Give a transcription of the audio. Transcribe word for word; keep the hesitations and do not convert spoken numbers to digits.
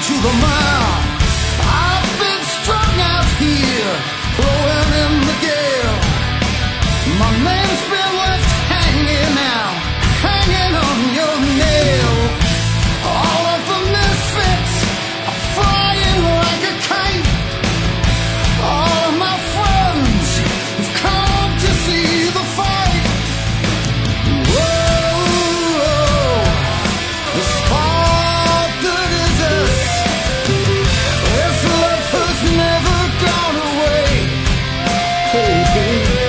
to the mile. I've been strung out here, blowing in the gale. My name's been left hanging out, hanging on your nail. All of the misfits are flying like a kite. All of my friends have come to see the fight. Whoa, the spark that is us. This love has never gone away. Hey, hey.